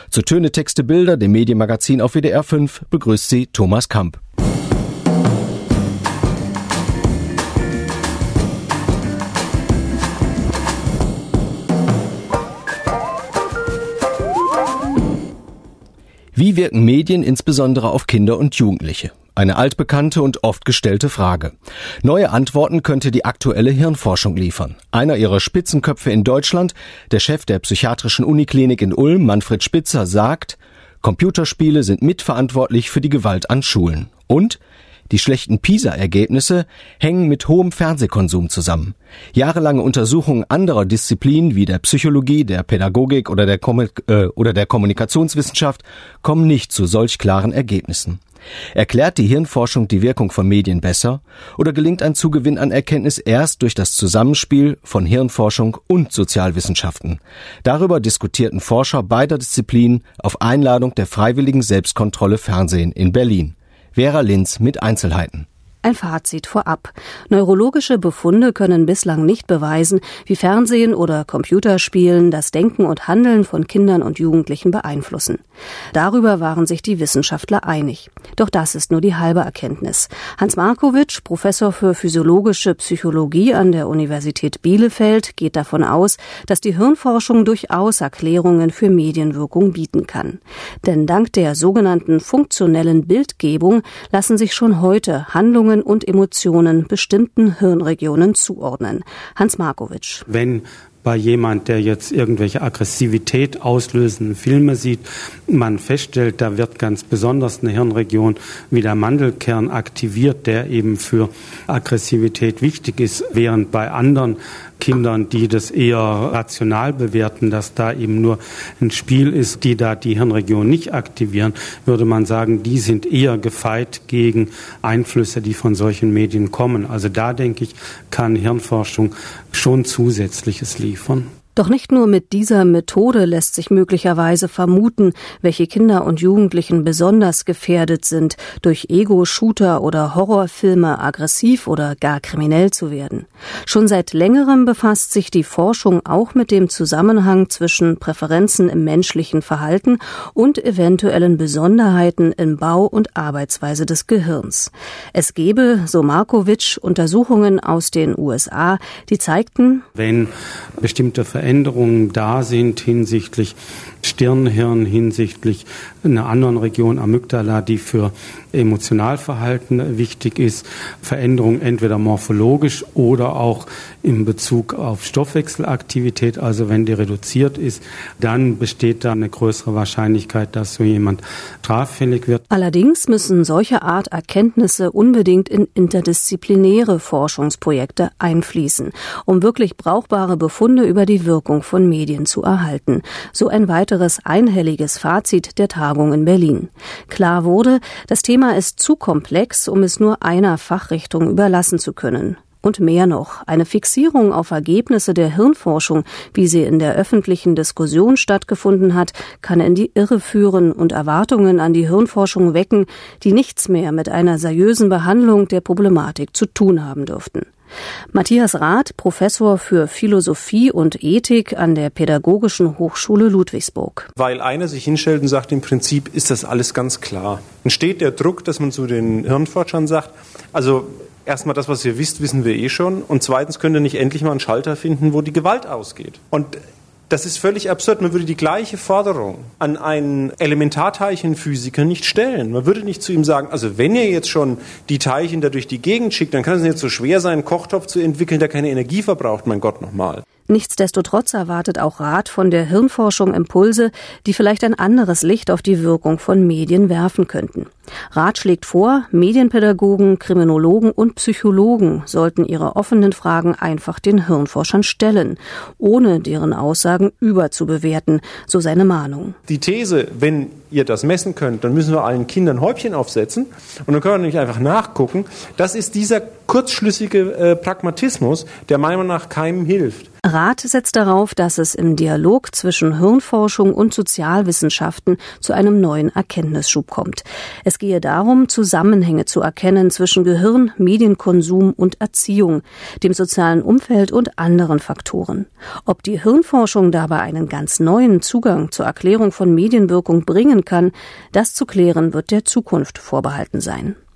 Zu Töne, Texte, Bilder, dem Medienmagazin auf WDR 5, begrüßt Sie Thomas Kamp. Wie wirken Medien insbesondere auf Kinder und Jugendliche? Eine altbekannte und oft gestellte Frage. Neue Antworten könnte die aktuelle Hirnforschung liefern. Einer ihrer Spitzenköpfe in Deutschland, der Chef der Psychiatrischen Uniklinik in Ulm, Manfred Spitzer, sagt, Computerspiele sind mitverantwortlich für die Gewalt an Schulen. Und die schlechten PISA-Ergebnisse hängen mit hohem Fernsehkonsum zusammen. Jahrelange Untersuchungen anderer Disziplinen wie der Psychologie, der Pädagogik oder der Kommunikationswissenschaft kommen nicht zu solch klaren Ergebnissen. Erklärt die Hirnforschung die Wirkung von Medien besser oder gelingt ein Zugewinn an Erkenntnis erst durch das Zusammenspiel von Hirnforschung und Sozialwissenschaften? Darüber diskutierten Forscher beider Disziplinen auf Einladung der Freiwilligen Selbstkontrolle Fernsehen in Berlin. Vera Linz mit Einzelheiten. Ein Fazit vorab. Neurologische Befunde können bislang nicht beweisen, wie Fernsehen oder Computerspielen das Denken und Handeln von Kindern und Jugendlichen beeinflussen. Darüber waren sich die Wissenschaftler einig. Doch das ist nur die halbe Erkenntnis. Hans Markowitsch, Professor für physiologische Psychologie an der Universität Bielefeld, geht davon aus, dass die Hirnforschung durchaus Erklärungen für Medienwirkung bieten kann. Denn dank der sogenannten funktionellen Bildgebung lassen sich schon heute Handlungen und Emotionen bestimmten Hirnregionen zuordnen. Hans Markowitsch. Wenn bei jemand, der jetzt irgendwelche Aggressivität auslösenden Filme sieht, man feststellt, da wird ganz besonders eine Hirnregion wie der Mandelkern aktiviert, der eben für Aggressivität wichtig ist, während bei anderen Kindern, die das eher rational bewerten, dass da eben nur ein Spiel ist, die da die Hirnregion nicht aktivieren, würde man sagen, die sind eher gefeit gegen Einflüsse, die von solchen Medien kommen. Also da, denke ich, kann Hirnforschung schon Zusätzliches liefern. Doch nicht nur mit dieser Methode lässt sich möglicherweise vermuten, welche Kinder und Jugendlichen besonders gefährdet sind, durch Ego-Shooter oder Horrorfilme aggressiv oder gar kriminell zu werden. Schon seit längerem befasst sich die Forschung auch mit dem Zusammenhang zwischen Präferenzen im menschlichen Verhalten und eventuellen Besonderheiten in Bau- und Arbeitsweise des Gehirns. Es gebe, so Markowitsch, Untersuchungen aus den USA, die zeigten, wenn bestimmte Veränderungen da sind hinsichtlich Stirnhirn, hinsichtlich einer anderen Region Amygdala, die für Emotionalverhalten wichtig ist, Veränderungen entweder morphologisch oder auch in Bezug auf Stoffwechselaktivität, also wenn die reduziert ist, dann besteht da eine größere Wahrscheinlichkeit, dass so jemand straffällig wird. Allerdings müssen solche Art Erkenntnisse unbedingt in interdisziplinäre Forschungsprojekte einfließen, um wirklich brauchbare Befunde über die Wirkung von Medien zu erhalten. So ein weiteres einhelliges Fazit der Tagung in Berlin. Klar wurde, das Thema ist zu komplex, um es nur einer Fachrichtung überlassen zu können. Und mehr noch, eine Fixierung auf Ergebnisse der Hirnforschung, wie sie in der öffentlichen Diskussion stattgefunden hat, kann in die Irre führen und Erwartungen an die Hirnforschung wecken, die nichts mehr mit einer seriösen Behandlung der Problematik zu tun haben dürften. Matthias Rath, Professor für Philosophie und Ethik an der Pädagogischen Hochschule Ludwigsburg. Weil einer sich hinstellt und sagt, im Prinzip ist das alles ganz klar. Entsteht der Druck, dass man zu den Hirnforschern sagt, also erstmal das, was ihr wisst, wissen wir eh schon. Und zweitens könnt ihr nicht endlich mal einen Schalter finden, wo die Gewalt ausgeht. Und das ist völlig absurd. Man würde die gleiche Forderung an einen Elementarteilchenphysiker nicht stellen. Man würde nicht zu ihm sagen, also wenn ihr jetzt schon die Teilchen da durch die Gegend schickt, dann kann es nicht so schwer sein, einen Kochtopf zu entwickeln, der keine Energie verbraucht, mein Gott, nochmal. Nichtsdestotrotz erwartet auch Rath von der Hirnforschung Impulse, die vielleicht ein anderes Licht auf die Wirkung von Medien werfen könnten. Rath schlägt vor, Medienpädagogen, Kriminologen und Psychologen sollten ihre offenen Fragen einfach den Hirnforschern stellen, ohne deren Aussagen überzubewerten, so seine Mahnung. Die These, wenn ihr das messen könnt, dann müssen wir allen Kindern Häubchen aufsetzen und dann können wir nicht einfach nachgucken. Das ist dieser kurzschlüssige Pragmatismus, der meiner Meinung nach keinem hilft. Rath setzt darauf, dass es im Dialog zwischen Hirnforschung und Sozialwissenschaften zu einem neuen Erkenntnisschub kommt. Es gehe darum, Zusammenhänge zu erkennen zwischen Gehirn, Medienkonsum und Erziehung, dem sozialen Umfeld und anderen Faktoren. Ob die Hirnforschung dabei einen ganz neuen Zugang zur Erklärung von Medienwirkung bringen kann, das zu klären wird der Zukunft vorbehalten sein.